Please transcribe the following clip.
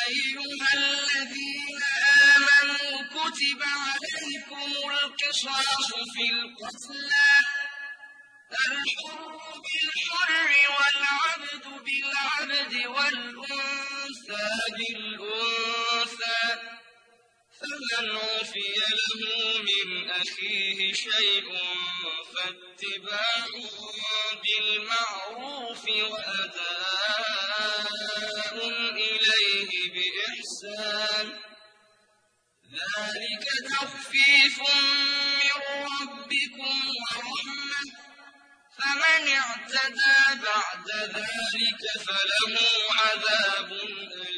أيها الذين آمنوا كتب عليكم القصاص في القتلى الحر بالحر والعبد بالعبد والأنثى بالأنثى فمن عفي له من أخيه شيء فاتباع بالمعروف وأداء إليه بإحسان ذلك تخفيف من ربكم ورحمة فمن اعتدى بعد ذلك فله عذاب أليم